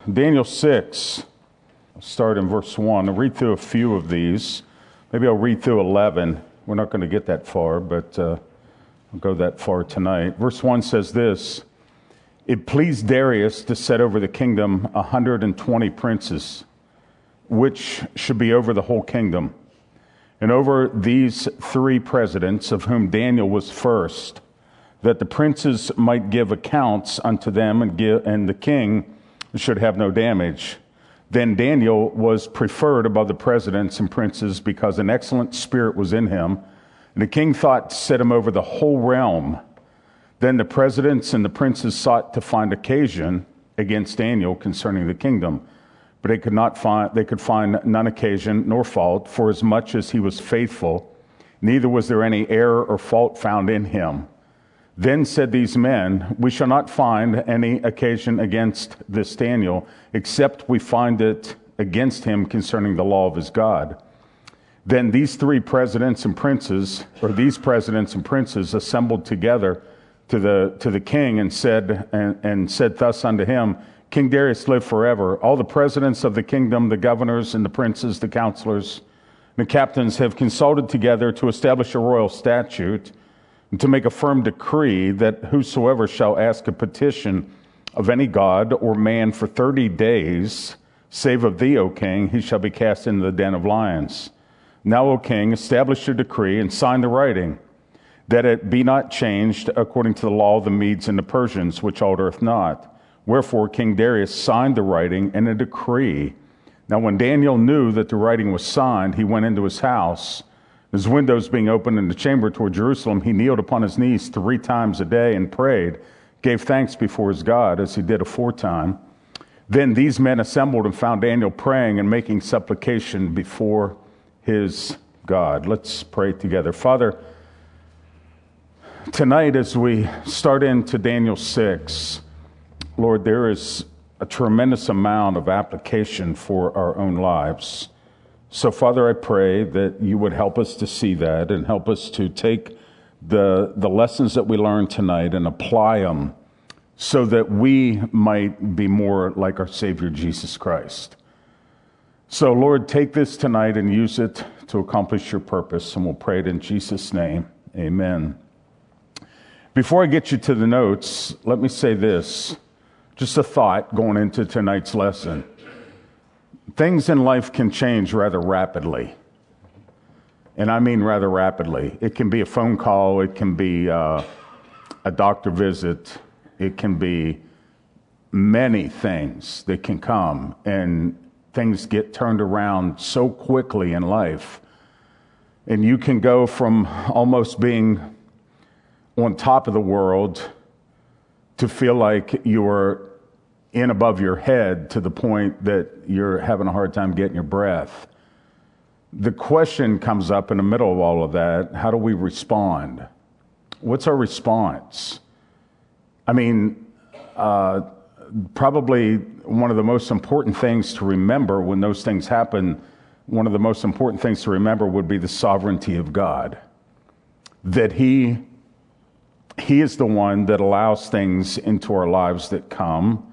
Daniel 6, I'll start in verse 1. I'll read through a few of these. Maybe I'll read through 11. We're not going to get that far, but I'll go that far tonight. Verse 1 says this: It pleased Darius to set over the kingdom 120 princes, which should be over the whole kingdom, and over these 3 presidents, of whom Daniel was first, that the princes might give accounts unto them, and the king should have no damage. Then Daniel was preferred above the presidents and princes, because an excellent spirit was in him, and the king thought to set him over the whole realm. Then the presidents and the princes sought to find occasion against Daniel concerning the kingdom, but they could find none occasion nor fault, for as much as he was faithful, neither was there any error or fault found in him. Then said these men, We shall not find any occasion against this Daniel, except we find it against him concerning the law of his God. Then these presidents and princes assembled together to the king and said thus unto him, King Darius, live forever. All the presidents of the kingdom, the governors and the princes, the counselors, the captains have consulted together to establish a royal statute and to make a firm decree that whosoever shall ask a petition of any god or man for 30 days, save of thee, O king, he shall be cast into the den of lions. Now, O king, establish a decree and sign the writing, that it be not changed according to the law of the Medes and the Persians, which altereth not. Wherefore King Darius signed the writing and a decree. Now when Daniel knew that the writing was signed, he went into his house. His windows being opened in the chamber toward Jerusalem, he kneeled upon his knees 3 times a day and prayed, gave thanks before his God, as he did aforetime. Then these men assembled and found Daniel praying and making supplication before his God. Let's pray together. Father, tonight as we start into Daniel 6, Lord, there is a tremendous amount of application for our own lives. So, Father, I pray that you would help us to see that and help us to take the lessons that we learned tonight and apply them so that we might be more like our Savior, Jesus Christ. So, Lord, take this tonight and use it to accomplish your purpose, and we'll pray it in Jesus' name. Amen. Before I get you to the notes, let me say this. Just a thought going into tonight's lesson. Things in life can change rather rapidly. And I mean rather rapidly. It can be a phone call. It can be a doctor visit. It can be many things that can come. And things get turned around so quickly in life. And you can go from almost being on top of the world to feel like you're in above your head to the point that you're having a hard time getting your breath. The question comes up in the middle of all of that: how do we respond? What's our response? I mean, probably one of the most important things to remember when those things happen, one of the most important things to remember would be the sovereignty of God. That He is the one that allows things into our lives that come.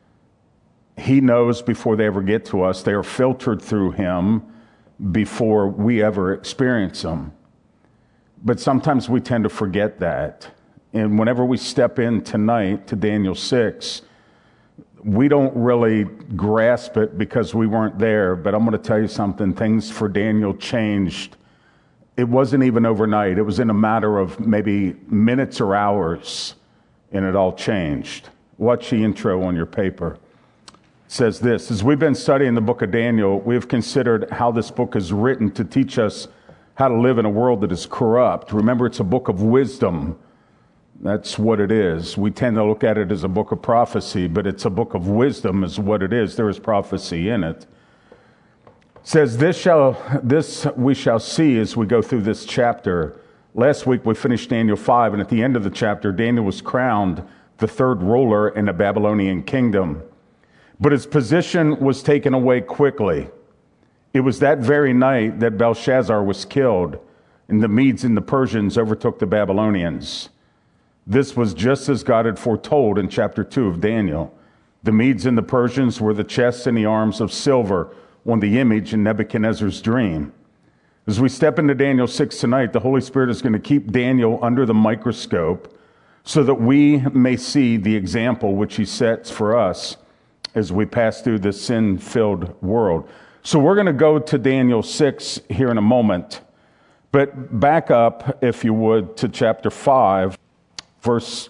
He knows before they ever get to us. They are filtered through Him before we ever experience them. But sometimes we tend to forget that. And whenever we step in tonight to Daniel 6, we don't really grasp it because we weren't there. But I'm going to tell you something. Things for Daniel changed. It wasn't even overnight. It was in a matter of maybe minutes or hours, and it all changed. Watch the intro on your paper. It says this: as we've been studying the book of Daniel, we have considered how this book is written to teach us how to live in a world that is corrupt. Remember, it's a book of wisdom. That's what it is. We tend to look at it as a book of prophecy, but it's a book of wisdom is what it is. There is prophecy in it. It says, this we shall see as we go through this chapter. Last week we finished Daniel 5, and at the end of the chapter, Daniel was crowned the 3rd ruler in the Babylonian kingdom. But his position was taken away quickly. It was that very night that Belshazzar was killed, and the Medes and the Persians overtook the Babylonians. This was just as God had foretold in chapter 2 of Daniel. The Medes and the Persians were the chests and the arms of silver on the image in Nebuchadnezzar's dream. As we step into Daniel 6 tonight, the Holy Spirit is going to keep Daniel under the microscope so that we may see the example which he sets for us as we pass through this sin-filled world. So we're going to go to Daniel 6 here in a moment. But back up, if you would, to chapter 5, verse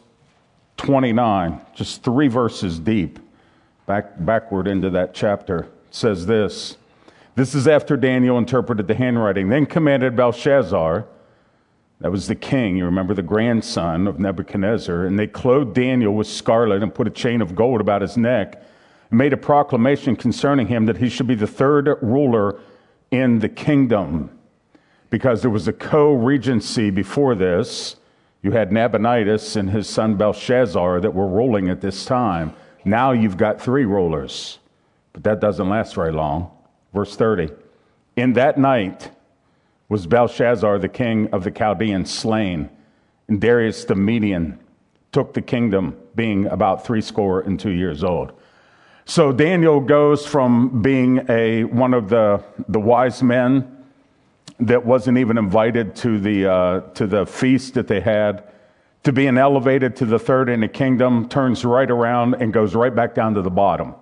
29, just 3 verses deep, backward into that chapter. It says this. This is after Daniel interpreted the handwriting. Then commanded Belshazzar, that was the king, you remember, the grandson of Nebuchadnezzar, and they clothed Daniel with scarlet and put a chain of gold about his neck and made a proclamation concerning him that he should be the third ruler in the kingdom. Because there was a co-regency before this. You had Nabonidus and his son Belshazzar that were ruling at this time. Now you've got 3 rulers, but that doesn't last very long. Verse 30, in that night was Belshazzar, the king of the Chaldeans, slain, and Darius the Median took the kingdom, being about 62 years old. So Daniel goes from being one of the wise men that wasn't even invited to the feast that they had, to being elevated to the third in the kingdom, turns right around and goes right back down to the bottom.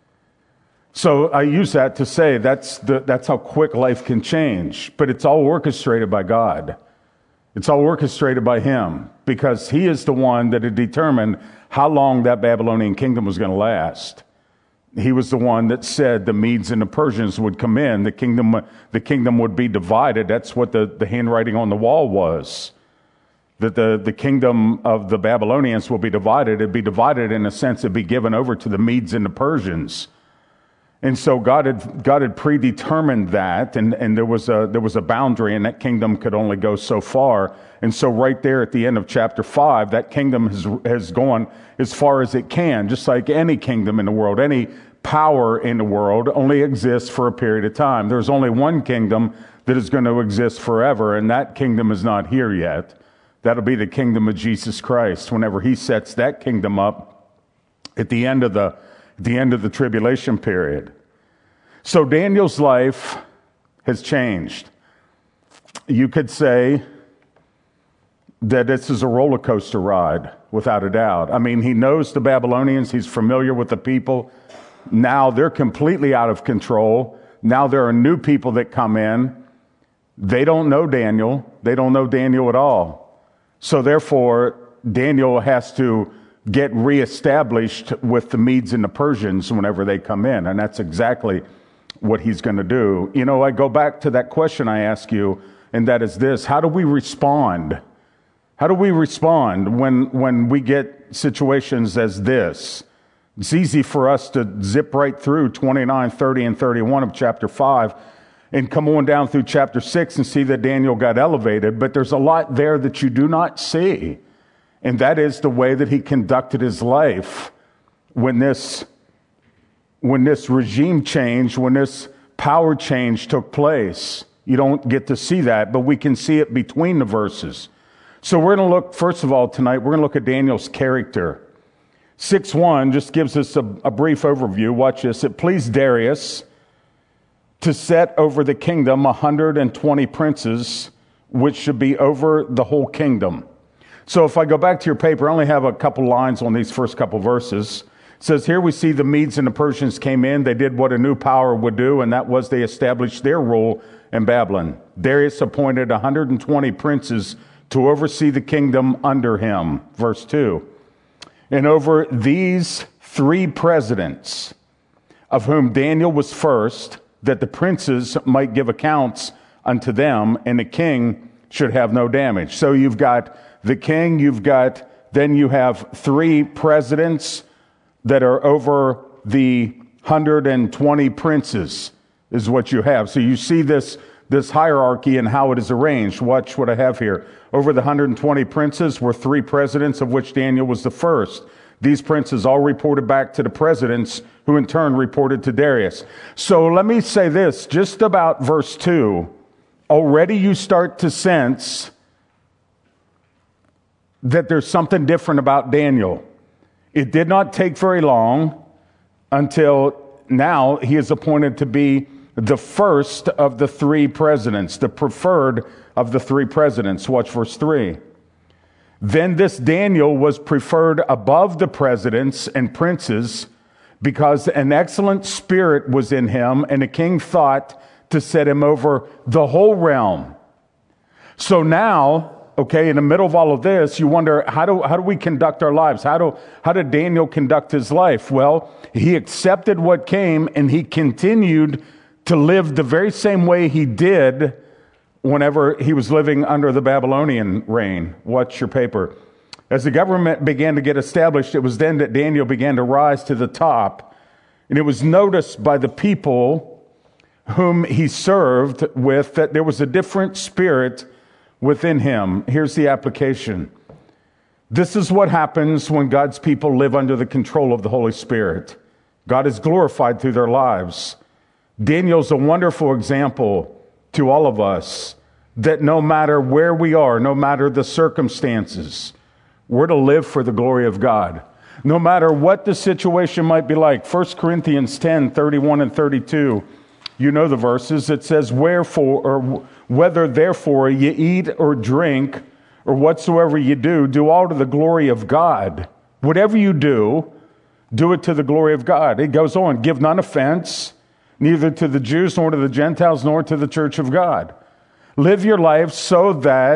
So I use that to say that's how quick life can change. But it's all orchestrated by God. It's all orchestrated by Him, because He is the one that had determined how long that Babylonian kingdom was going to last. He was the one that said the Medes and the Persians would come in. The kingdom would be divided. That's what the handwriting on the wall was. That the kingdom of the Babylonians will be divided. It'd be divided in a sense. It'd be given over to the Medes and the Persians. And so God had predetermined that, and there was a boundary, and that kingdom could only go so far. And so right there at the end of chapter 5, that kingdom has gone as far as it can, just like any kingdom in the world, any power in the world only exists for a period of time. There's only one kingdom that is going to exist forever, and that kingdom is not here yet. That'll be the kingdom of Jesus Christ whenever He sets that kingdom up at the end of the tribulation period. So Daniel's life has changed. You could say that this is a roller coaster ride, without a doubt. I mean, he knows the Babylonians. He's familiar with the people. Now they're completely out of control. Now there are new people that come in. They don't know Daniel. They don't know Daniel at all. So therefore, Daniel has to get reestablished with the Medes and the Persians whenever they come in. And that's exactly what he's going to do. You know, I go back to that question I ask you, and that is this: how do we respond? How do we respond when we get situations as this? It's easy for us to zip right through 29, 30, and 31 of chapter 5 and come on down through chapter 6 and see that Daniel got elevated, but there's a lot there that you do not see. And that is the way that he conducted his life when this regime change, when this power change took place. You don't get to see that, but we can see it between the verses. So we're going to look, first of all, tonight, we're going to look at Daniel's character. 6:1 just gives us a brief overview. Watch this. It pleased Darius to set over the kingdom 120 princes, which should be over the whole kingdom. So if I go back to your paper, I only have a couple lines on these first couple verses. It says, here we see the Medes and the Persians came in. They did what a new power would do, and that was they established their rule in Babylon. Darius appointed 120 princes to oversee the kingdom under him. Verse 2. And over these 3 presidents, of whom Daniel was first, that the princes might give accounts unto them, and the king should have no damage. So you've got the king, then you have 3 presidents that are over the 120 princes, is what you have. So you see this hierarchy and how it is arranged. Watch what I have here. Over the 120 princes were 3 presidents, of which Daniel was the first. These princes all reported back to the presidents, who in turn reported to Darius. So let me say this, just about verse 2, already you start to sense that there's something different about Daniel. It did not take very long until now he is appointed to be the first of the three presidents, the preferred of the three presidents. Watch verse 3. Then this Daniel was preferred above the presidents and princes because an excellent spirit was in him, and the king thought to set him over the whole realm. So now, okay, in the middle of all of this, you wonder, how do we conduct our lives? How did Daniel conduct his life? Well, he accepted what came, and he continued to live the very same way he did whenever he was living under the Babylonian reign. Watch your paper. As the government began to get established, it was then that Daniel began to rise to the top. And it was noticed by the people whom he served with that there was a different spirit within him. Here's the application. This is what happens when God's people live under the control of the Holy Spirit. God is glorified through their lives. Daniel's a wonderful example to all of us that no matter where we are, no matter the circumstances, we're to live for the glory of God. No matter what the situation might be like. 1 Corinthians 10, 31 and 32, you know the verses. It says, wherefore, or whether therefore ye eat or drink, or whatsoever you do all to the glory of God. Whatever you do it to the glory of God. It goes on, give none offense, neither to the Jews, nor to the Gentiles, nor to the church of God. Live your life so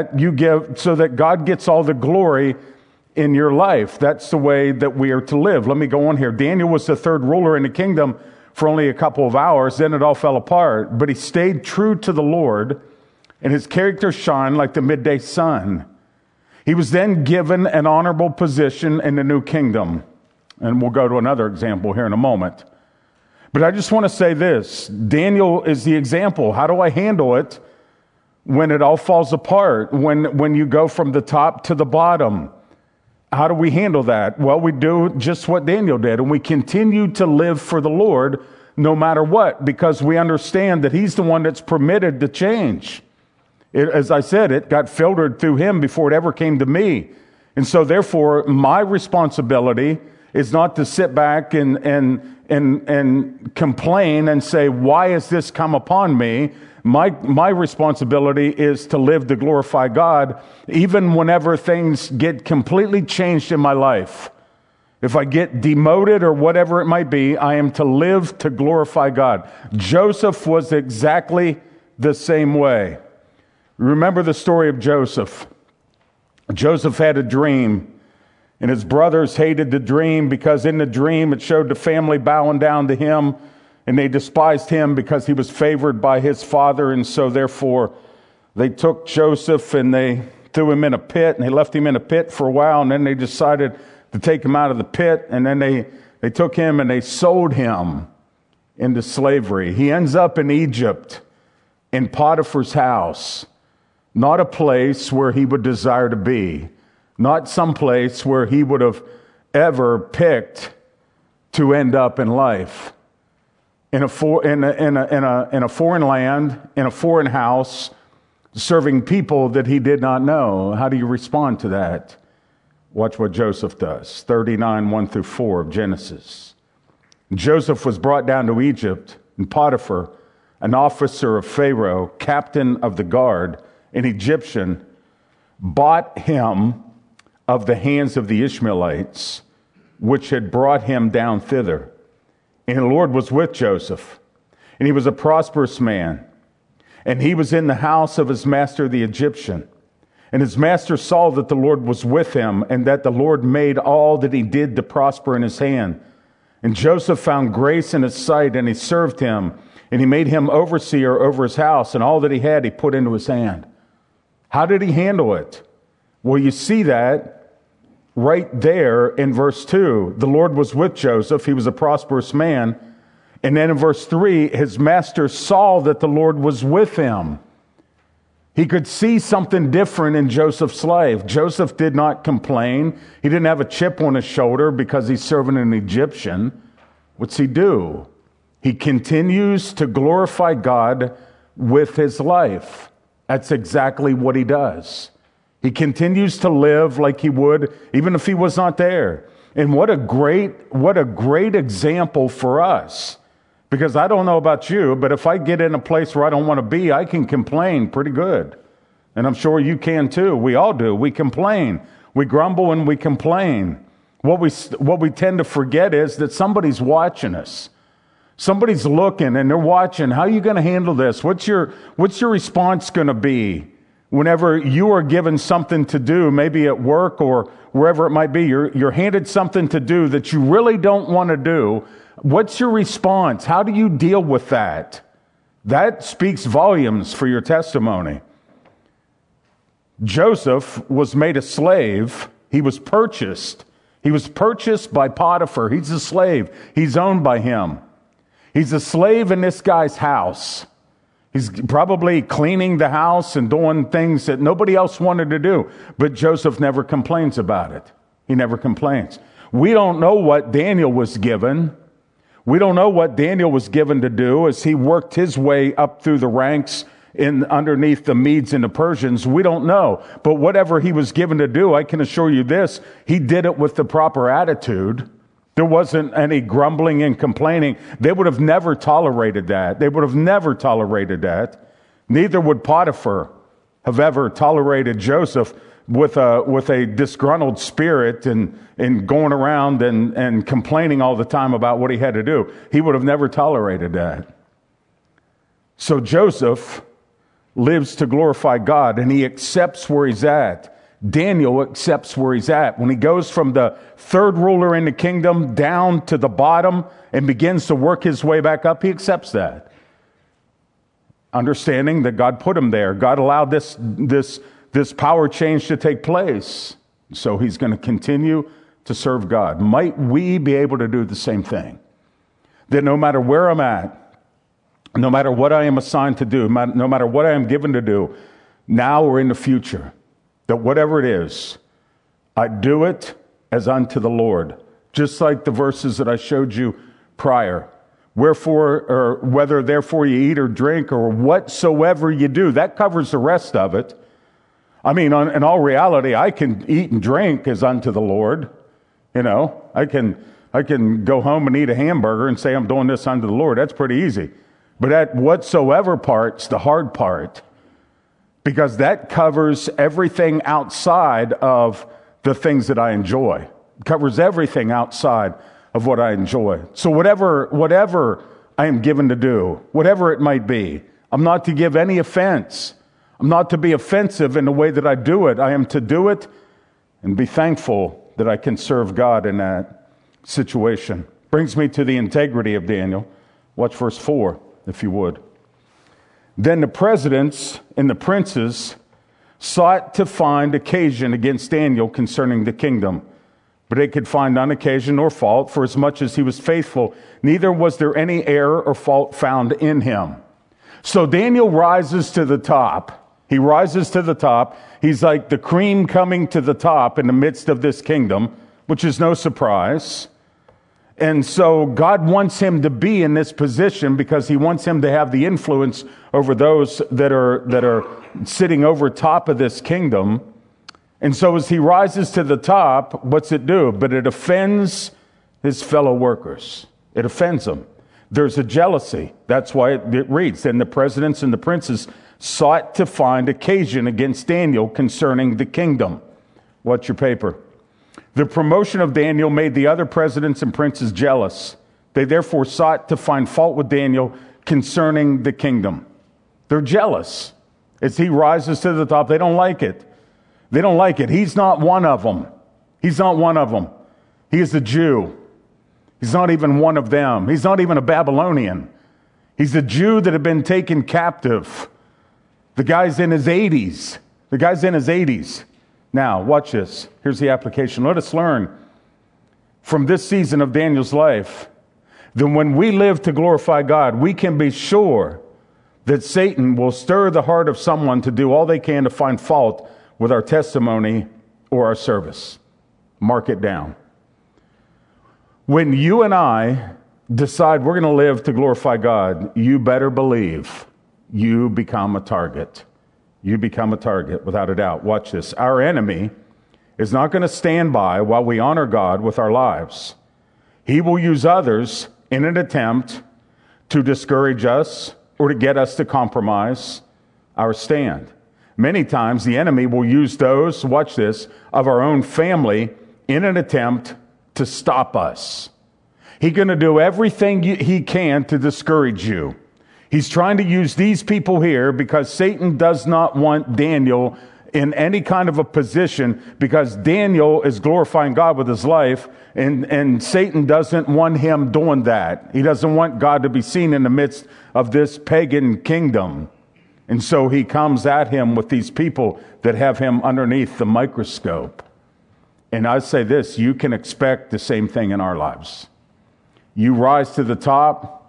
that God gets all the glory in your life. That's the way that we are to live. Let me go on here. Daniel was the third ruler in the kingdom for only a couple of hours. Then it all fell apart. But he stayed true to the Lord, and his character shined like the midday sun. He was then given an honorable position in the new kingdom. And we'll go to another example here in a moment. But I just want to say this. Daniel is the example. How do I handle it when it all falls apart? When you go from the top to the bottom? How do we handle that? Well, we do just what Daniel did, and we continue to live for the Lord no matter what, because we understand that he's the one that's permitted to change. As I said, it got filtered through him before it ever came to me. And so therefore, my responsibility is not to sit back and complain and say, why has this come upon me? My responsibility is to live to glorify God, even whenever things get completely changed in my life. If I get demoted or whatever it might be, I am to live to glorify God. Joseph was exactly the same way. Remember the story of Joseph. Joseph had a dream, and his brothers hated the dream because in the dream it showed the family bowing down to him, and they despised him because he was favored by his father. And so therefore they took Joseph and they threw him in a pit, and they left him in a pit for a while, and then they decided to take him out of the pit, and then they took him and they sold him into slavery. He ends up in Egypt, in Potiphar's house. Not a place where he would desire to be. Not some place where he would have ever picked to end up in life. In a foreign land, in a foreign house, serving people that he did not know. How do you respond to that? Watch what Joseph does. 39, 1 through 4 of Genesis. Joseph was brought down to Egypt, and Potiphar, an officer of Pharaoh, captain of the guard, an Egyptian, bought him of the hands of the Ishmaelites, which had brought him down thither. And the Lord was with Joseph, and he was a prosperous man. And he was in the house of his master, the Egyptian. And his master saw that the Lord was with him, and that the Lord made all that he did to prosper in his hand. And Joseph found grace in his sight, and he served him, and he made him overseer over his house, and all that he had he put into his hand. How did he handle it? Well, you see that right there in verse 2. The Lord was with Joseph. He was a prosperous man. And then in verse 3, his master saw that the Lord was with him. He could see something different in Joseph's life. Joseph did not complain. He didn't have a chip on his shoulder because he's serving an Egyptian. What's he do? He continues to glorify God with his life. That's exactly what he does. He continues to live like he would even if he was not there. And what a great example for us. Because I don't know about you, but if I get in a place where I don't want to be, I can complain pretty good. And I'm sure you can too. We all do. We complain. We grumble and we complain. What we tend to forget is that somebody's watching us. Somebody's looking and they're watching. How are you going to handle this? What's your response going to be whenever you are given something to do, maybe at work or wherever it might be? You're handed something to do that you really don't want to do. What's your response? How do you deal with that? That speaks volumes for your testimony. Joseph was made a slave. He was purchased. He was purchased by Potiphar. He's a slave. He's owned by him. He's a slave in this guy's house. He's probably cleaning the house and doing things that nobody else wanted to do. But Joseph never complains about it. He never complains. We don't know what Daniel was given. We don't know what Daniel was given to do as he worked his way up through the ranks underneath the Medes and the Persians. We don't know. But whatever he was given to do, I can assure you this, he did it with the proper attitude. There wasn't any grumbling and complaining. They would have never tolerated that. They would have never tolerated that. Neither would Potiphar have ever tolerated Joseph with a disgruntled spirit and going around and complaining all the time about what he had to do. He would have never tolerated that. So Joseph lives to glorify God, and he accepts where he's at. Daniel accepts where he's at. When he goes from the third ruler in the kingdom down to the bottom and begins to work his way back up, he accepts that. Understanding that God put him there. God allowed this power change to take place. So he's going to continue to serve God. Might we be able to do the same thing? That no matter where I'm at, no matter what I am assigned to do, no matter what I am given to do, now or in the future, that whatever it is, I do it as unto the Lord. Just like the verses that I showed you prior. Wherefore, or whether therefore you eat or drink or whatsoever you do, that covers the rest of it. I mean, in all reality, I can eat and drink as unto the Lord. You know, I can go home and eat a hamburger and say I'm doing this unto the Lord. That's pretty easy. But that whatsoever part's the hard part, because that covers everything outside of the things that I enjoy. It covers everything outside of what I enjoy. So whatever I am given to do, whatever it might be, I'm not to give any offense. I'm not to be offensive in the way that I do it. I am to do it and be thankful that I can serve God in that situation. Brings me to the integrity of Daniel. Watch verse 4, if you would. Then the presidents and the princes sought to find occasion against Daniel concerning the kingdom. But they could find none occasion nor fault, for as much as he was faithful, neither was there any error or fault found in him. So Daniel rises to the top. He rises to the top. He's like the cream coming to the top in the midst of this kingdom, which is no surprise. And so God wants him to be in this position because he wants him to have the influence over those that are sitting over top of this kingdom. And so as he rises to the top, what's it do? But it offends his fellow workers. It offends them. There's a jealousy. That's why it reads, and the presidents and the princes sought to find occasion against Daniel concerning the kingdom. What's your paper? The promotion of Daniel made the other presidents and princes jealous. They therefore sought to find fault with Daniel concerning the kingdom. They're jealous. As he rises to the top, they don't like it. They don't like it. He's not one of them. He's not one of them. He is a Jew. He's not even one of them. He's not even a Babylonian. He's a Jew that had been taken captive. The guy's in his 80s. The guy's in his 80s. Now, watch this. Here's the application. Let us learn from this season of Daniel's life that when we live to glorify God, we can be sure that Satan will stir the heart of someone to do all they can to find fault with our testimony or our service. Mark it down. When you and I decide we're going to live to glorify God, you better believe you become a target. You become a target, without a doubt. Watch this. Our enemy is not going to stand by while we honor God with our lives. He will use others in an attempt to discourage us or to get us to compromise our stand. Many times the enemy will use those, watch this, of our own family in an attempt to stop us. He's going to do everything he can to discourage you. He's trying to use these people here because Satan does not want Daniel in any kind of a position, because Daniel is glorifying God with his life, and Satan doesn't want him doing that. He doesn't want God to be seen in the midst of this pagan kingdom. And so he comes at him with these people that have him underneath the microscope. And I say this, you can expect the same thing in our lives. You rise to the top,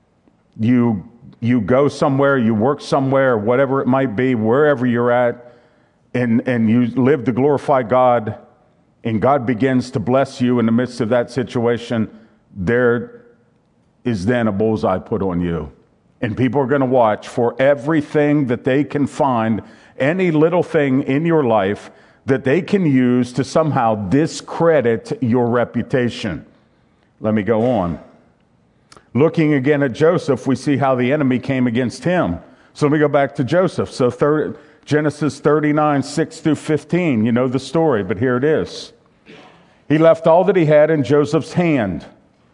you go somewhere, you work somewhere, whatever it might be, wherever you're at, and you live to glorify God, and God begins to bless you in the midst of that situation, there is then a bullseye put on you. And people are going to watch for everything that they can find, any little thing in your life that they can use to somehow discredit your reputation. Let me go on. Looking again at Joseph, we see how the enemy came against him. So let me go back to Joseph. So Genesis 39, 6 through 15. You know the story, but here it is. He left all that he had in Joseph's hand.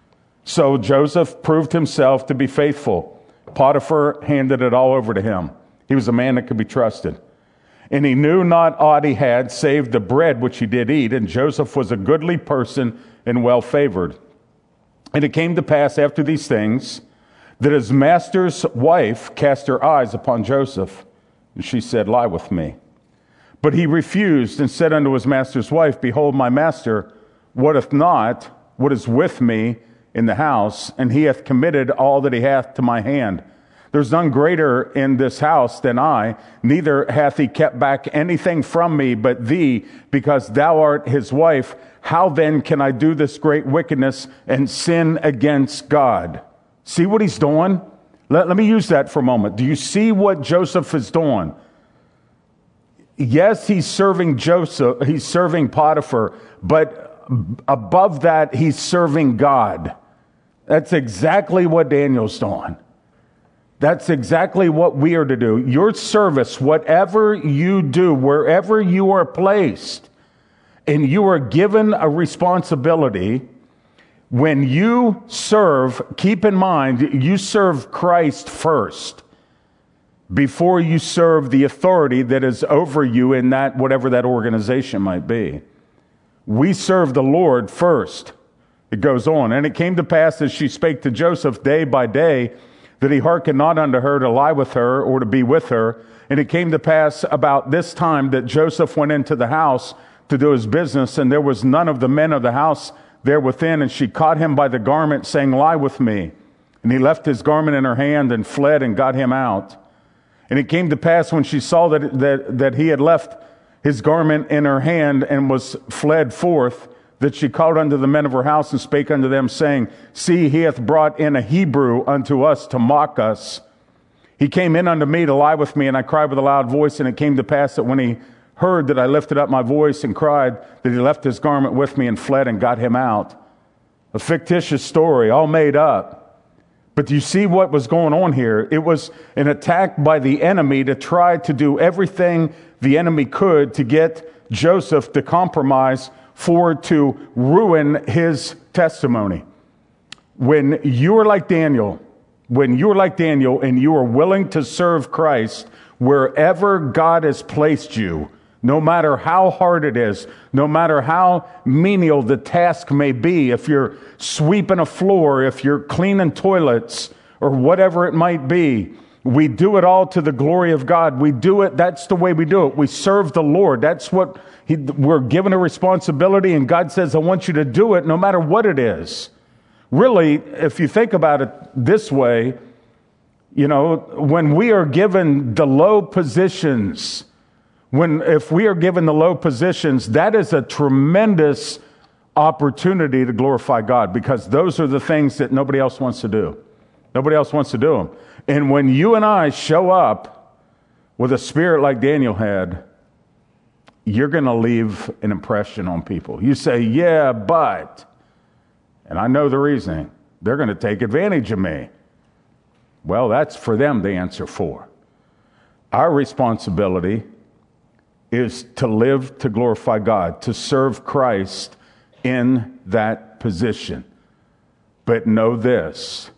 So Joseph proved himself to be faithful. Potiphar handed it all over to him. He was a man that could be trusted. And he knew not aught he had save the bread which he did eat. And Joseph was a goodly person and well favored. And it came to pass after these things that his master's wife cast her eyes upon Joseph. And she said, lie with me. But he refused and said unto his master's wife, behold, my master wotteth not what is with me in the house, and he hath committed all that he hath to my hand. There's none greater in this house than I, neither hath he kept back anything from me but thee, because thou art his wife. How then can I do this great wickedness and sin against God? See what he's doing? Let me use that for a moment. Do you see what Joseph is doing? Yes, he's serving Joseph, he's serving Potiphar, but above that, he's serving God. That's exactly what Daniel's doing. That's exactly what we are to do. Your service, whatever you do, wherever you are placed, and you are given a responsibility, when you serve, keep in mind, you serve Christ first before you serve the authority that is over you in that, whatever that organization might be. We serve the Lord first. It goes on. And it came to pass as she spake to Joseph day by day that he hearkened not unto her to lie with her or to be with her. And it came to pass about this time that Joseph went into the house to do his business, and there was none of the men of the house there within. And she caught him by the garment, saying, lie with me. And he left his garment in her hand and fled and got him out. And it came to pass when she saw that he had left his garment in her hand and was fled forth, that she called unto the men of her house and spake unto them, saying, see, he hath brought in a Hebrew unto us to mock us. He came in unto me to lie with me, and I cried with a loud voice. And it came to pass that when he heard that I lifted up my voice and cried, that he left his garment with me and fled and got him out. A fictitious story, all made up. But do you see what was going on here? It was an attack by the enemy to try to do everything the enemy could to get Joseph to compromise, to ruin his testimony. When you are like Daniel, and you are willing to serve Christ wherever God has placed you, no matter how hard it is, no matter how menial the task may be, if you're sweeping a floor, if you're cleaning toilets, or whatever it might be, we do it all to the glory of God. We do it, that's the way we do it. We serve the Lord. That's what we're given a responsibility, and God says, I want you to do it no matter what it is. Really, if you think about it this way, when we are given the low positions, if we are given the low positions, that is a tremendous opportunity to glorify God, because those are the things that nobody else wants to do. Nobody else wants to do them. And when you and I show up with a spirit like Daniel had, you're going to leave an impression on people. You say, yeah, but, and I know the reasoning, they're going to take advantage of me. Well, that's for them to answer for. Our responsibility is to live to glorify God, to serve Christ in that position. But know this,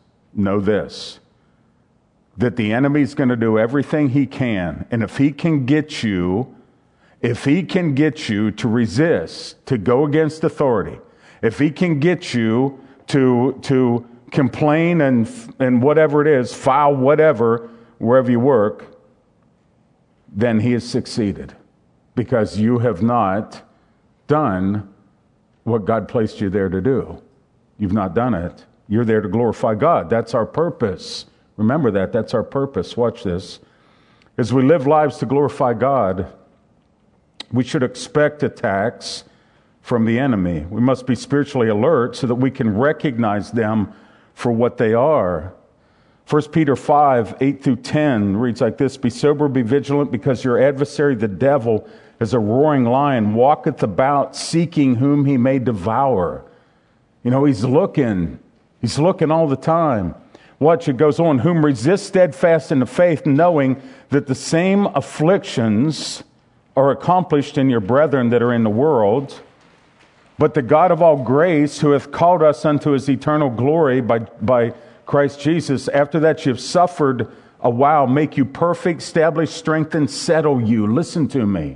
that the enemy's going to do everything he can. And if he can get you to resist, to go against authority, if he can get you to complain and whatever it is, file whatever, wherever you work, then he has succeeded. Because you have not done what God placed you there to do. You've not done it. You're there to glorify God. That's our purpose. Remember that. That's our purpose. Watch this. As we live lives to glorify God, we should expect attacks from the enemy. We must be spiritually alert so that we can recognize them for what they are. 1 Peter 5, 8 through 10 reads like this: Be sober, be vigilant, because your adversary, the devil, as a roaring lion, walketh about seeking whom he may devour. He's looking all the time. Watch, it goes on. Whom resist steadfast in the faith, knowing that the same afflictions are accomplished in your brethren that are in the world. But the God of all grace, who hath called us unto his eternal glory by Christ Jesus, after that you have suffered a while, make you perfect, establish, strengthen, settle you. Listen to me.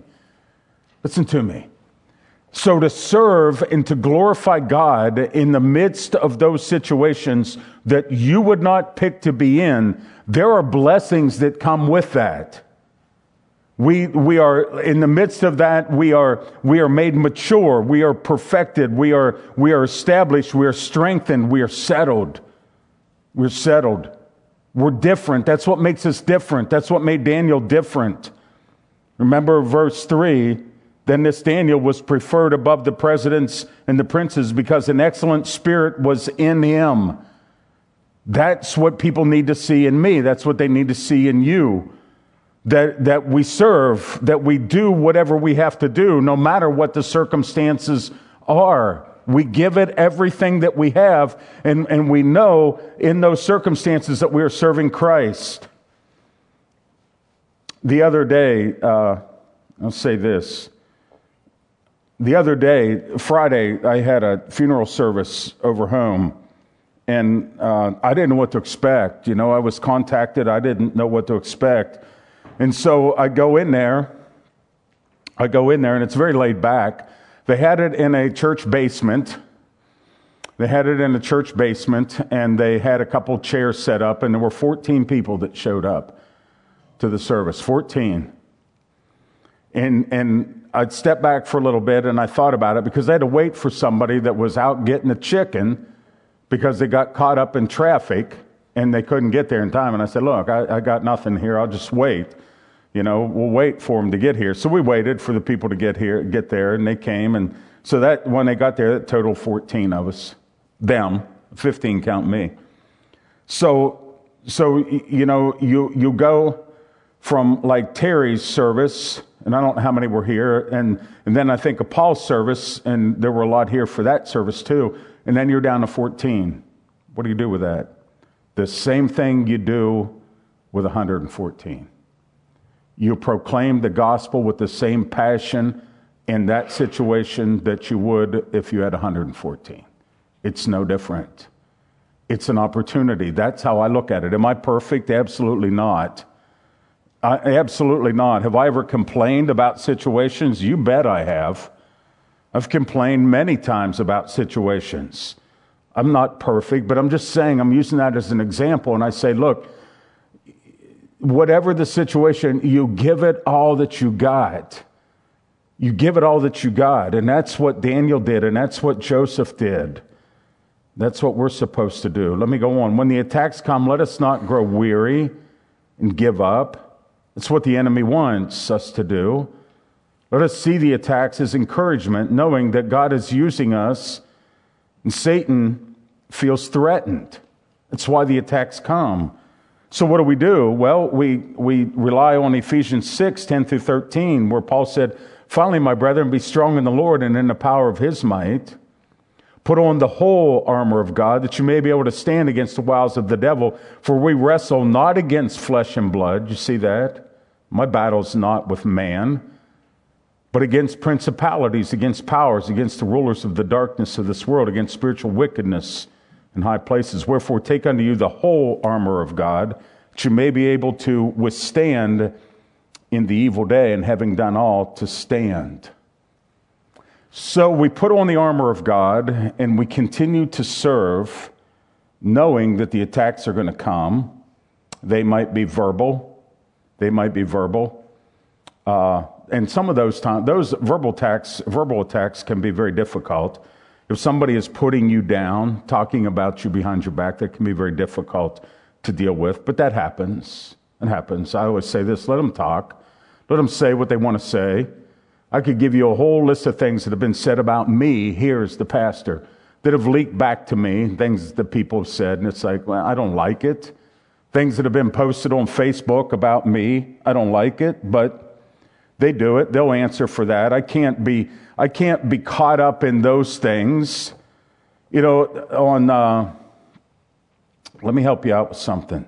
So to serve and to glorify God in the midst of those situations that you would not pick to be in, there are blessings that come with that. We are in the midst of that. We are made mature. We are perfected. We are established. We are strengthened. We are settled. We're settled. We're different. That's what makes us different. That's what made Daniel different. Remember verse 3. Then this Daniel was preferred above the presidents and the princes because an excellent spirit was in him. That's what people need to see in me. That's what they need to see in you. That we serve, that we do whatever we have to do, no matter what the circumstances are. We give it everything that we have, and we know in those circumstances that we are serving Christ. The other day, I'll say this. The other day, Friday, I had a funeral service over home, and I didn't know what to expect. I was contacted. I didn't know what to expect. And so I go in there, and it's very laid back. They had it in a church basement. And they had a couple chairs set up, and there were 14 people that showed up to the service. 14. And I'd step back for a little bit, and I thought about it, because they had to wait for somebody that was out getting a chicken because they got caught up in traffic, and they couldn't get there in time. And I said, look, I got nothing here. I'll just wait. We'll wait for them to get here. So we waited for the people to get there, and they came. And so that when they got there, that totaled 14 of us. Them, 15 count me. So you go from like Terry's service, and I don't know how many were here, and then I think of Paul's service, and there were a lot here for that service too, and then you're down to 14. What do you do with that? The same thing you do with 114. You proclaim the gospel with the same passion in that situation that you would if you had 114. It's no different. It's an opportunity. That's how I look at it. Am I perfect? Absolutely not. Absolutely not. Have I ever complained about situations? You bet I have. I've complained many times about situations. I'm not perfect, but I'm just saying, I'm using that as an example. And I say, look, whatever the situation, you give it all that you got. You give it all that you got. And that's what Daniel did, and that's what Joseph did. That's what we're supposed to do. Let me go on. When the attacks come, let us not grow weary and give up. It's what the enemy wants us to do. Let us see the attacks as encouragement, knowing that God is using us, and Satan feels threatened. That's why the attacks come. So what do? Well, we rely on Ephesians 6, 10 through 13, where Paul said, Finally, my brethren, be strong in the Lord and in the power of his might. Put on the whole armor of God, that you may be able to stand against the wiles of the devil. For we wrestle not against flesh and blood. You see that? My battle's not with man, but against principalities, against powers, against the rulers of the darkness of this world, against spiritual wickedness in high places. Wherefore take unto you the whole armor of God, that you may be able to withstand in the evil day, and having done all, to stand. So we put on the armor of God and we continue to serve, knowing that the attacks are going to come. They might be verbal. And some of those times, those verbal attacks can be very difficult. If somebody is putting you down, talking about you behind your back, that can be very difficult to deal with. But that happens. It happens. I always say this: let them talk. Let them say what they want to say. I could give you a whole list of things that have been said about me here as the pastor that have leaked back to me, things that people have said, and it's like, well, I don't like it. Things that have been posted on Facebook about me, I don't like it, but they do it. They'll answer for that. I can't be caught up in those things. You know, let me help you out with something.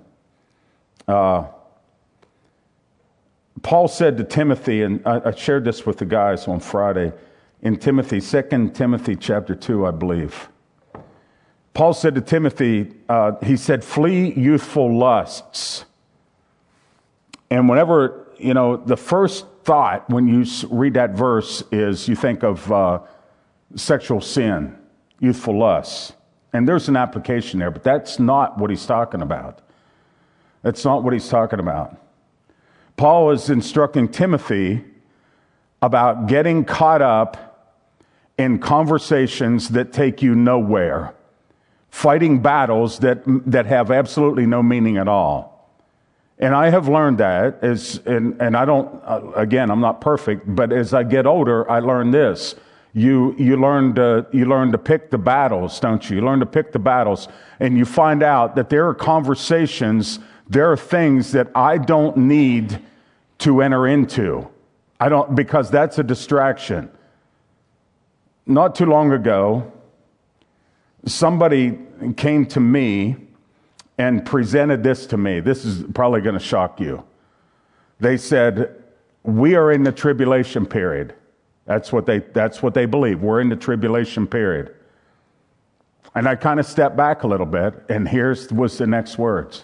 Paul said to Timothy, and I shared this with the guys on Friday, in Timothy, 2 Timothy chapter 2, I believe. Paul said to Timothy, he said, flee youthful lusts. And whenever, the first thought when you read that verse is you think of sexual sin, youthful lusts. And there's an application there, but that's not what he's talking about. That's not what he's talking about. Paul is instructing Timothy about getting caught up in conversations that take you nowhere, fighting battles that have absolutely no meaning at all. And I have learned that, and I don't, again, I'm not perfect, but as I get older, I learn this. You learn to pick the battles, don't you? You learn to pick the battles, and you find out that there are conversations, there are things that I don't need to enter into. Because that's a distraction. Not too long ago, somebody came to me and presented this to me. This is probably going to shock you. They said, we are in the tribulation period. That's what they believe. We're in the tribulation period. And I kind of stepped back a little bit, and was the next words.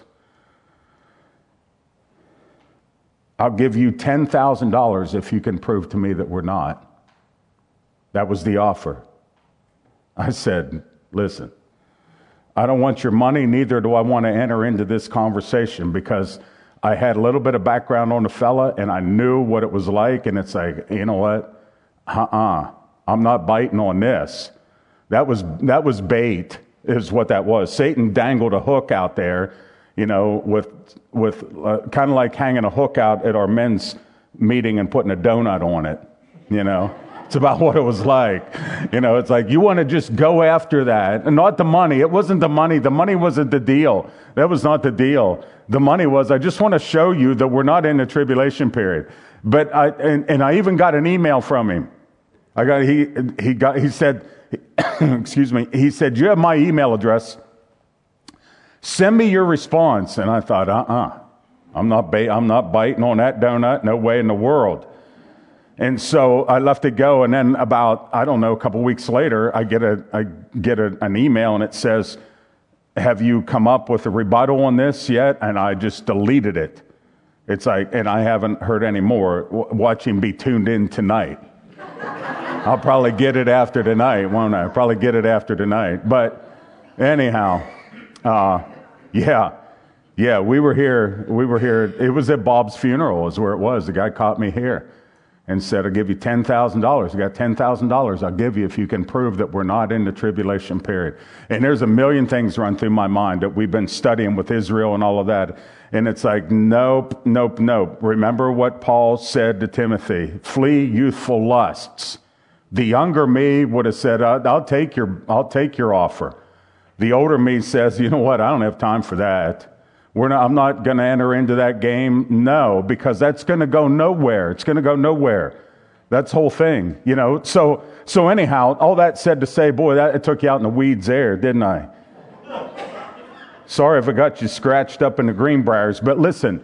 I'll give you $10,000 if you can prove to me that we're not. That was the offer. I said, listen, I don't want your money, neither do I want to enter into this conversation, because I had a little bit of background on the fella and I knew what it was like, and it's like, you know what? I'm not biting on this. That was bait, is what that was. Satan dangled a hook out there, with kind of like hanging a hook out at our men's meeting and putting a donut on it, It's about what it was like. It's like, you want to just go after that. And not the money. It wasn't the money. The money wasn't the deal. That was not the deal. The money was, I just want to show you that we're not in the tribulation period. But I even got an email from him. He said, excuse me, he said, you have my email address. Send me your response. And I thought, I'm not biting on that donut. No way in the world. And so I left it go. And then about, a couple weeks later, I get an email, and it says, have you come up with a rebuttal on this yet? And I just deleted it. It's like, and I haven't heard any more. Watch him be tuned in tonight. I'll probably get it after tonight, won't I? Probably get it after tonight. But anyhow, yeah, we were here. It was at Bob's funeral is where it was. The guy caught me here and said, I'll give you $10,000. I got $10,000 I'll give you if you can prove that we're not in the tribulation period. And there's a million things run through my mind that we've been studying with Israel and all of that. And it's like, nope. Remember what Paul said to Timothy, flee youthful lusts. The younger me would have said, I'll take your offer. The older me says, you know what, I don't have time for that. I'm not going to enter into that game. No, because that's going to go nowhere. It's going to go nowhere. That's the whole thing, you know. So anyhow, all that said to say, boy, it took you out in the weeds there, didn't I? Sorry if I got you scratched up in the Greenbriers, but listen,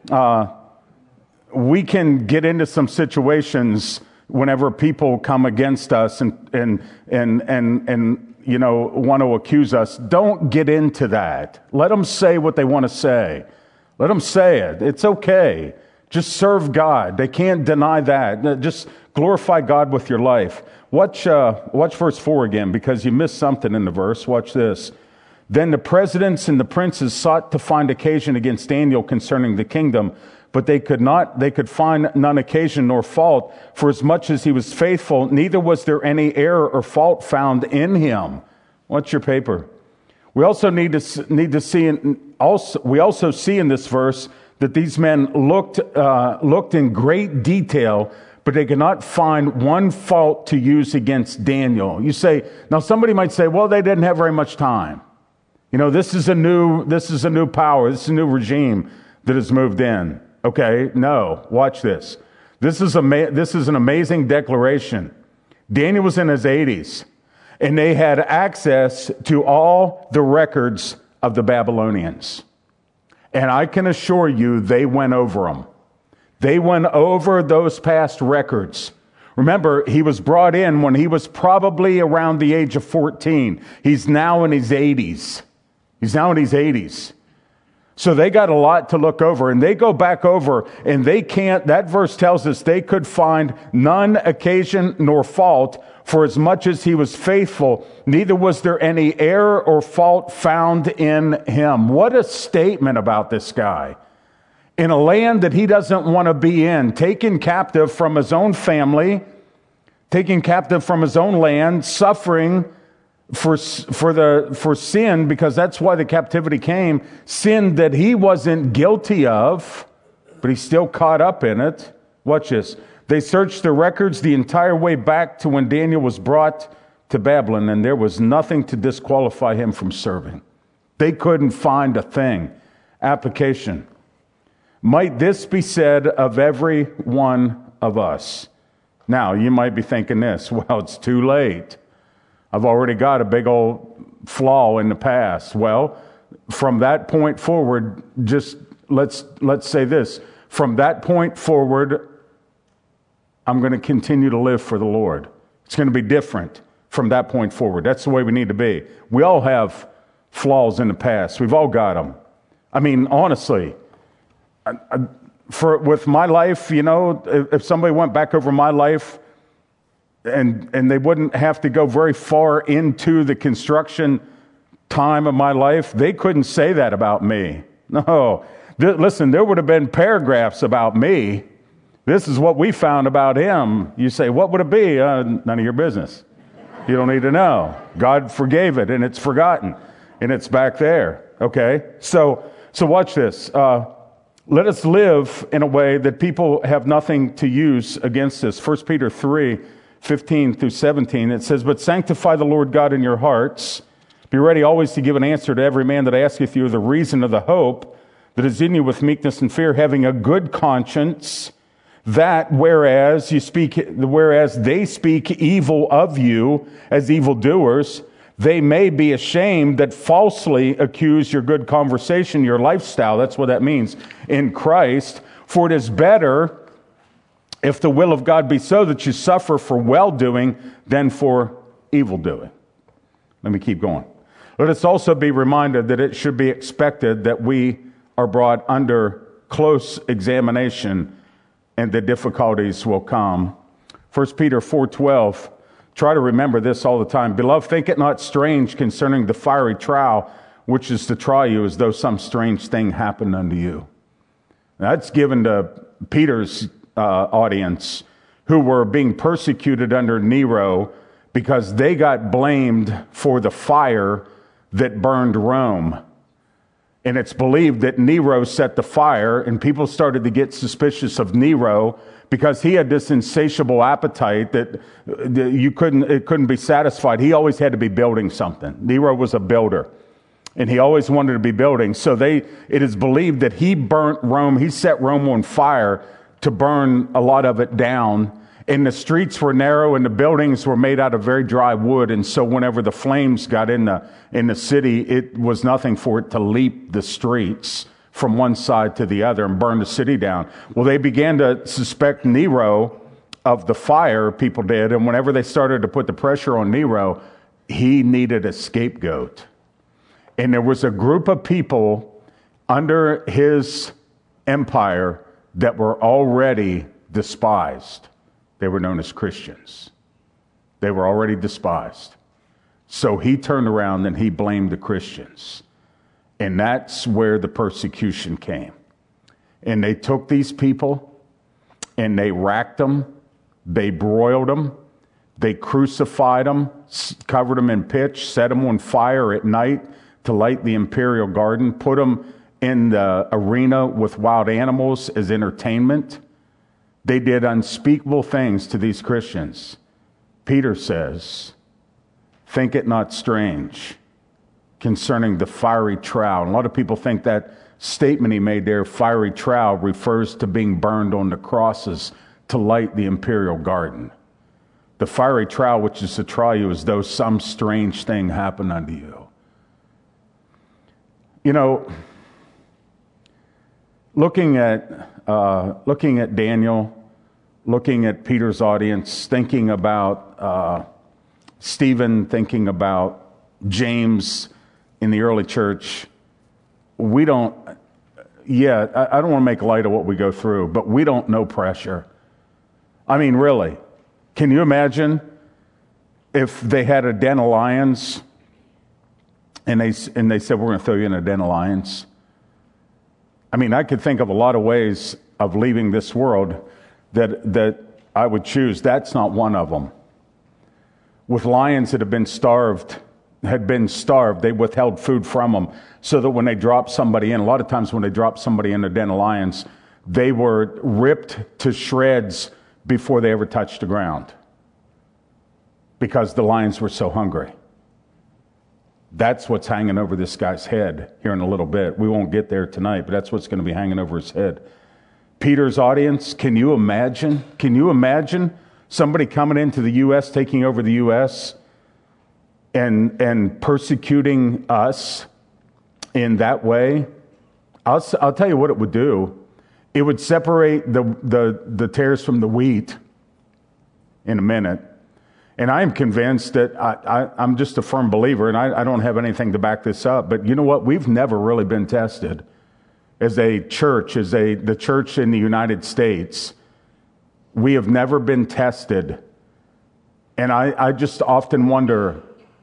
we can get into some situations whenever people come against us and you know, want to accuse us. Don't get into that. Let them say what they want to say. Let them say it. It's okay. Just serve God. They can't deny that. Just glorify God with your life. Watch verse 4 again, because you missed something in the verse. Watch this. Then the presidents and the princes sought to find occasion against Daniel concerning the kingdom, but they could find none occasion nor fault, for as much as he was faithful, neither was there any error or fault found in him. What's your paper? We also need to see we also see in this verse that these men looked in great detail, but they could not find one fault to use against Daniel. You say, now somebody might say, well, they didn't have very much time. You know, this is a new power. This is a new regime that has moved in. Okay, no, watch this. This is an amazing declaration. Daniel was in his 80s, and they had access to all the records of the Babylonians. And I can assure you, they went over them. They went over those past records. Remember, he was brought in when he was probably around the age of 14. He's now in his 80s. So they got a lot to look over, and they go back over, and they can't, that verse tells us they could find none occasion nor fault, for as much as he was faithful, neither was there any error or fault found in him. What a statement about this guy. In a land that he doesn't want to be in, taken captive from his own family, taken captive from his own land, suffering for sin, because that's why the captivity came, sin that he wasn't guilty of, but he's still caught up in it. Watch this. They searched the records the entire way back to when Daniel was brought to Babylon, and there was nothing to disqualify him from serving. They couldn't find a thing. Application. Might this be said of every one of us? Now, you might be thinking this, well, it's too late. I've already got a big old flaw in the past. Well, from that point forward, just let's say this. From that point forward, I'm going to continue to live for the Lord. It's going to be different from that point forward. That's the way we need to be. We all have flaws in the past. We've all got them. I mean, honestly, with my life, you know, if somebody went back over my life, and they wouldn't have to go very far into the construction time of my life, they couldn't say that about me. No. Listen, there would have been paragraphs about me. This is what we found about him. You say, what would it be? None of your business. You don't need to know. God forgave it, and it's forgotten, and it's back there. Okay? So watch this. Let us live in a way that people have nothing to use against us. 1 Peter 3:15 through 17, it says, but sanctify the Lord God in your hearts. Be ready always to give an answer to every man that asketh you the reason of the hope that is in you with meekness and fear, having a good conscience, that whereas they speak evil of you as evildoers, they may be ashamed that falsely accuse your good conversation, your lifestyle, that's what that means, in Christ. For it is better, if the will of God be so, that you suffer for well-doing than for evil-doing. Let me keep going. Let us also be reminded that it should be expected that we are brought under close examination and the difficulties will come. 1 Peter 4:12, try to remember this all the time. Beloved, think it not strange concerning the fiery trial, which is to try you as though some strange thing happened unto you. Now, that's given to Peter's audience, who were being persecuted under Nero because they got blamed for the fire that burned Rome. And it's believed that Nero set the fire, and people started to get suspicious of Nero because he had this insatiable appetite that it couldn't be satisfied. He always had to be building something. Nero was a builder, and he always wanted to be building. So it is believed that he burnt Rome. He set Rome on fire to burn a lot of it down. And the streets were narrow and the buildings were made out of very dry wood. And so whenever the flames got in the city, it was nothing for it to leap the streets from one side to the other and burn the city down. Well, they began to suspect Nero of the fire, people did. And whenever they started to put the pressure on Nero, he needed a scapegoat. And there was a group of people under his empire that were already despised. They were known as Christians. They were already despised. So he turned around and he blamed the Christians. And that's where the persecution came. And they took these people and they racked them, they broiled them, they crucified them, covered them in pitch, set them on fire at night to light the imperial garden, put them in the arena with wild animals as entertainment. They did unspeakable things to these Christians. Peter says, think it not strange concerning the fiery trial. And a lot of people think that statement he made there, fiery trial, refers to being burned on the crosses to light the imperial garden. The fiery trial, which is to try you as though some strange thing happened unto you. You know, looking at Daniel, looking at Peter's audience, thinking about Stephen, thinking about James in the early church, I don't want to make light of what we go through, but we don't know pressure. I mean, really, can you imagine if they had a den of lions and they said, we're going to throw you in a den of lions? I mean, I could think of a lot of ways of leaving this world that I would choose. That's not one of them. With lions that had been starved, they withheld food from them so that when they dropped somebody in, a lot of times when they dropped somebody in a den of lions, they were ripped to shreds before they ever touched the ground because the lions were so hungry. That's what's hanging over this guy's head here in a little bit. We won't get there tonight, but that's what's going to be hanging over his head. Peter's audience, can you imagine? Can you imagine somebody coming into the U.S., taking over the U.S., and persecuting us in that way? I'll tell you what it would do. It would separate the tares from the wheat in a minute. And I am convinced that I'm just a firm believer, and I don't have anything to back this up. But you know what? We've never really been tested as a church, the church in the United States. We have never been tested. And I just often wonder,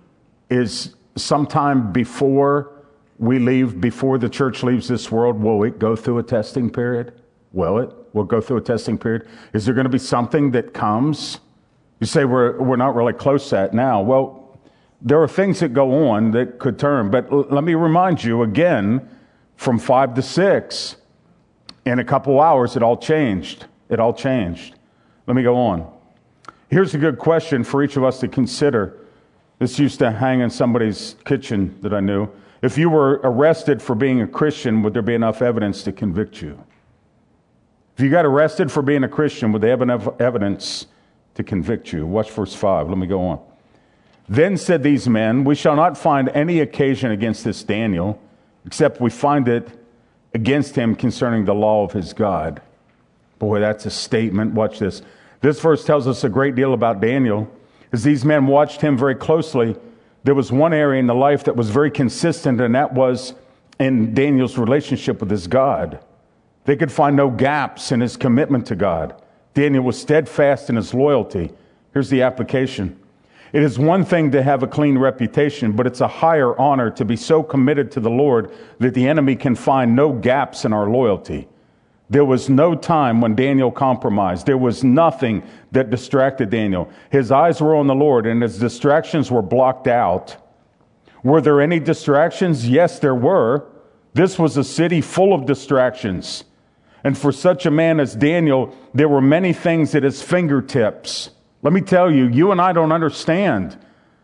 is sometime before we leave, before the church leaves this world, will it go through a testing period? Will it? Will go through a testing period? Is there going to be something that comes? You say we're not really close to that now. Well, there are things that go on that could turn. But let me remind you again, from 5 to 6, in a couple hours, it all changed. It all changed. Let me go on. Here's a good question for each of us to consider. This used to hang in somebody's kitchen that I knew. If you were arrested for being a Christian, would there be enough evidence to convict you? If you got arrested for being a Christian, would they have enough evidence to convict you? Watch verse 5. Let me go on. Then said these men, we shall not find any occasion against this Daniel, except we find it against him concerning the law of his God. Boy, that's a statement. Watch this. This verse tells us a great deal about Daniel. As these men watched him very closely, there was one area in the life that was very consistent, and that was in Daniel's relationship with his God. They could find no gaps in his commitment to God. Daniel was steadfast in his loyalty. Here's the application. It is one thing to have a clean reputation, but it's a higher honor to be so committed to the Lord that the enemy can find no gaps in our loyalty. There was no time when Daniel compromised. There was nothing that distracted Daniel. His eyes were on the Lord, and his distractions were blocked out. Were there any distractions? Yes, there were. This was a city full of distractions. And for such a man as Daniel, there were many things at his fingertips. Let me tell you, you and I don't understand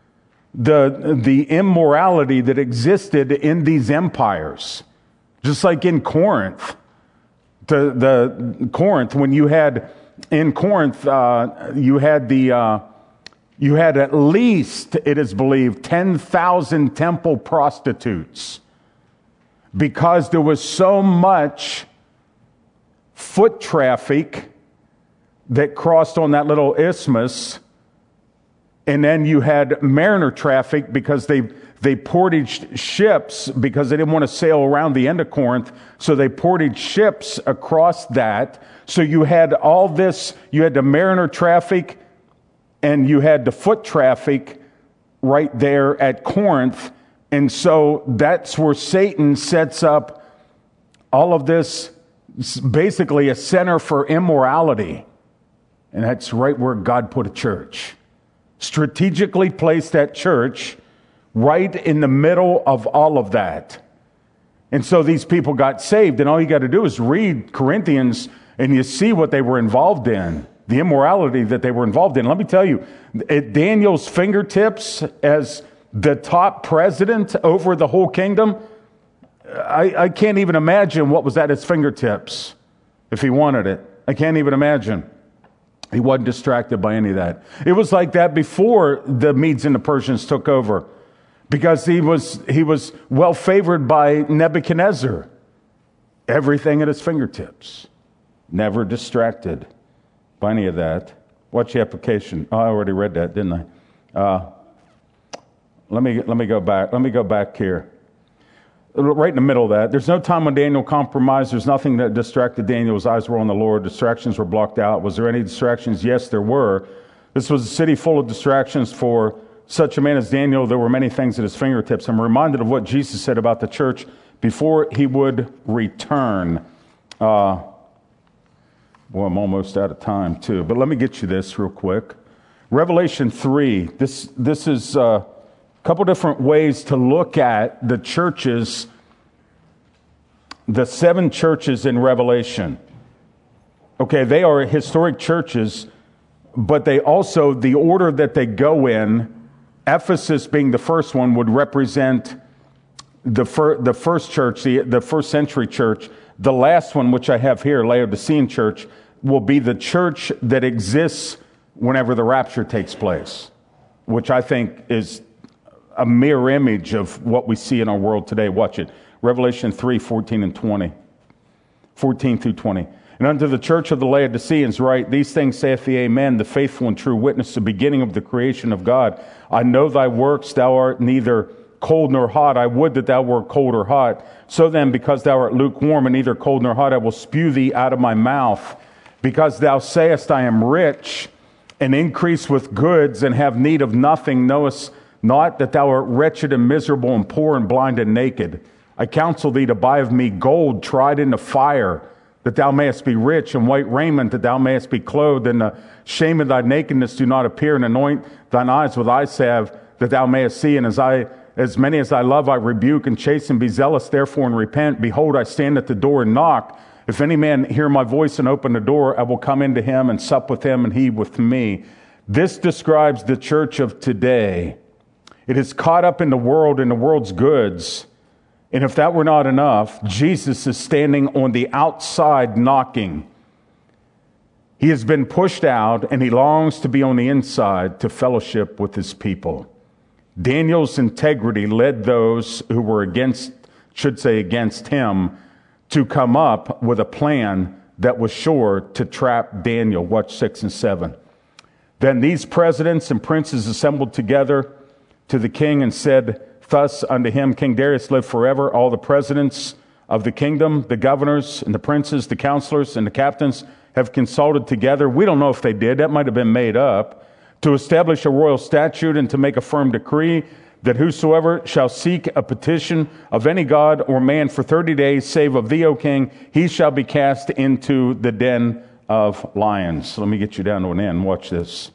the immorality that existed in these empires. Just like in Corinth. Corinth, when you had in Corinth, you had at least, it is believed, 10,000 temple prostitutes, because there was so much foot traffic that crossed on that little isthmus. And then you had mariner traffic, because they portaged ships because they didn't want to sail around the end of Corinth. So they portaged ships across that. So you had all this, you had the mariner traffic and you had the foot traffic right there at Corinth. And so that's where Satan sets up all of this, basically a center for immorality. And that's right where God put a church. Strategically placed that church right in the middle of all of that. And so these people got saved, and all you got to do is read Corinthians and you see what they were involved in, the immorality that they were involved in. Let me tell you, at Daniel's fingertips as the top president over the whole kingdom, I can't even imagine what was at his fingertips if he wanted it. I can't even imagine. He wasn't distracted by any of that. It was like that before the Medes and the Persians took over, because he was well favored by Nebuchadnezzar. Everything at his fingertips. Never distracted by any of that. Watch the application. Oh, I already read that, didn't I? Let me go back. Let me go back here. Right in the middle of that. There's no time when Daniel compromised. There's nothing that distracted Daniel. His eyes were on the Lord. Distractions were blocked out. Was there any distractions? Yes, there were. This was a city full of distractions. For such a man as Daniel, there were many things at his fingertips. I'm reminded of what Jesus said about the church before he would return. Well, I'm almost out of time too, but let me get you this real quick. Revelation 3. This is a couple different ways to look at the churches, the 7 churches in Revelation. Okay, they are historic churches, but they also, the order that they go in, Ephesus being the first one, would represent the first church, the first century church. The last one, which I have here, Laodicean church, will be the church that exists whenever the rapture takes place, which I think is a mirror image of what we see in our world today. Watch it. Revelation 3, 14 and 20. 14 through 20. And unto the church of the Laodiceans write, these things saith the Amen, the faithful and true witness, the beginning of the creation of God. I know thy works, thou art neither cold nor hot. I would that thou wert cold or hot. So then, because thou art lukewarm and neither cold nor hot, I will spew thee out of my mouth. Because thou sayest, I am rich, and increase with goods, and have need of nothing, knowest not that thou art wretched and miserable and poor and blind and naked. I counsel thee to buy of me gold tried in the fire, that thou mayest be rich, and white raiment, that thou mayest be clothed, and the shame of thy nakedness do not appear, and anoint thine eyes with eye salve, that thou mayest see. And as many as I love, I rebuke and chasten. Be zealous therefore and repent. Behold, I stand at the door and knock. If any man hear my voice and open the door, I will come into him and sup with him and he with me. This describes the church of today. It is caught up in the world and the world's goods. And if that were not enough, Jesus is standing on the outside knocking. He has been pushed out and he longs to be on the inside to fellowship with his people. Daniel's integrity led those who were against him, to come up with a plan that was sure to trap Daniel. Watch 6 and 7. Then these presidents and princes assembled together to the king and said thus unto him, King Darius, live forever. All the presidents of the kingdom, the governors and the princes, the counselors and the captains have consulted together. We don't know if they did. That might have been made up. To establish a royal statute and to make a firm decree that whosoever shall seek a petition of any god or man for 30 days, save of thee, O king, he shall be cast into the den of lions. Let me get you down to an end. Watch this.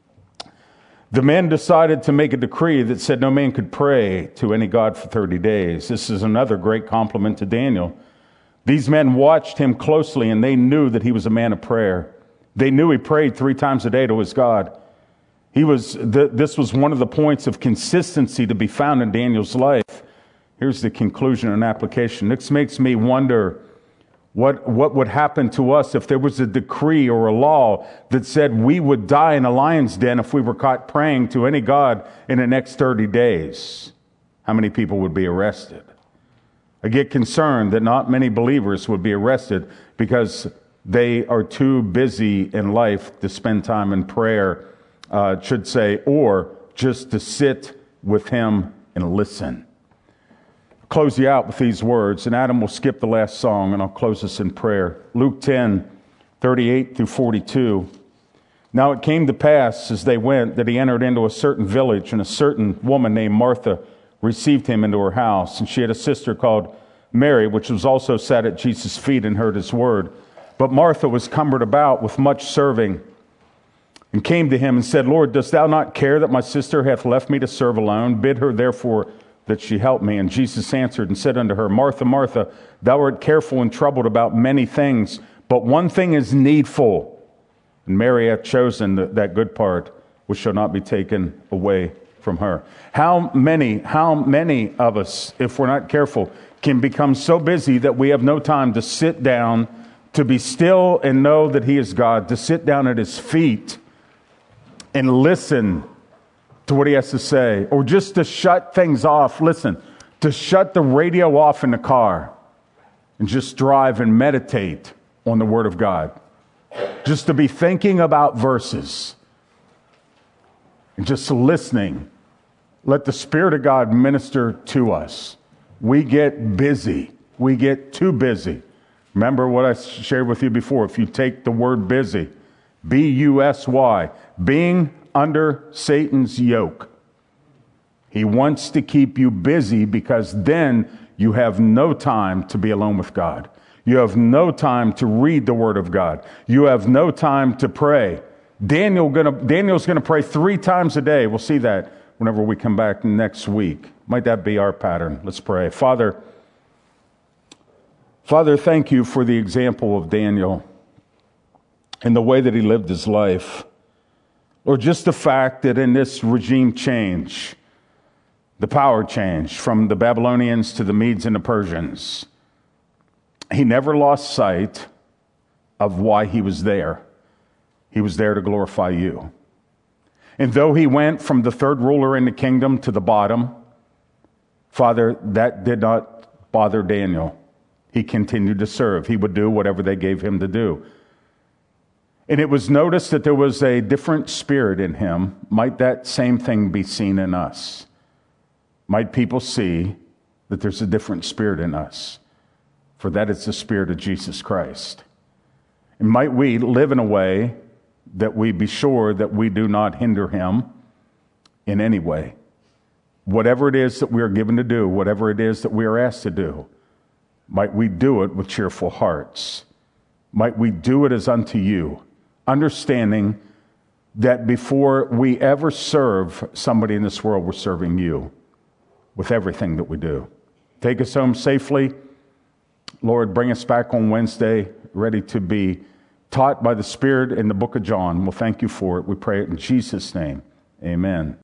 The men decided to make a decree that said no man could pray to any god for 30 days. This is another great compliment to Daniel. These men watched him closely and they knew that he was a man of prayer. They knew he prayed 3 times a day to his God. This was one of the points of consistency to be found in Daniel's life. Here's the conclusion and application. This makes me wonder What would happen to us if there was a decree or a law that said we would die in a lion's den if we were caught praying to any god in the next 30 days? How many people would be arrested? I get concerned that not many believers would be arrested because they are too busy in life to spend time in prayer, should say, or just to sit with him and listen. I'll close you out with these words, and Adam will skip the last song, and I'll close us in prayer. Luke 10:38 through 42. Now it came to pass as they went that he entered into a certain village, and a certain woman named Martha received him into her house. And she had a sister called Mary, which was also sat at Jesus' feet and heard his word. But Martha was cumbered about with much serving, and came to him and said, Lord, dost thou not care that my sister hath left me to serve alone? Bid her therefore that she help me. And Jesus answered and said unto her, Martha, Martha, thou art careful and troubled about many things, but one thing is needful. And Mary hath chosen that good part, which shall not be taken away from her. How many of us, if we're not careful, can become so busy that we have no time to sit down, to be still and know that he is God, to sit down at his feet and listen to what he has to say, or just to shut things off. Listen, to shut the radio off in the car and just drive and meditate on the Word of God. Just to be thinking about verses and just listening. Let the Spirit of God minister to us. We get busy. We get too busy. Remember what I shared with you before. If you take the word busy, B-U-S-Y, being under Satan's yoke. He wants to keep you busy because then you have no time to be alone with God. You have no time to read the Word of God. You have no time to pray. Daniel's going to pray 3 times a day. We'll see that whenever we come back next week. Might that be our pattern? Let's pray. Father, thank you for the example of Daniel and the way that he lived his life. Or just the fact that in this regime change, the power change from the Babylonians to the Medes and the Persians, he never lost sight of why he was there. He was there to glorify you. And though he went from the third ruler in the kingdom to the bottom, Father, that did not bother Daniel. He continued to serve. He would do whatever they gave him to do. And it was noticed that there was a different spirit in him. Might that same thing be seen in us? Might people see that there's a different spirit in us? For that is the Spirit of Jesus Christ. And might we live in a way that we be sure that we do not hinder him in any way. Whatever it is that we are given to do, whatever it is that we are asked to do, might we do it with cheerful hearts. Might we do it as unto you, understanding that before we ever serve somebody in this world, we're serving you with everything that we do. Take us home safely. Lord, bring us back on Wednesday, ready to be taught by the Spirit in the book of John. We'll thank you for it. We pray it in Jesus' name. Amen.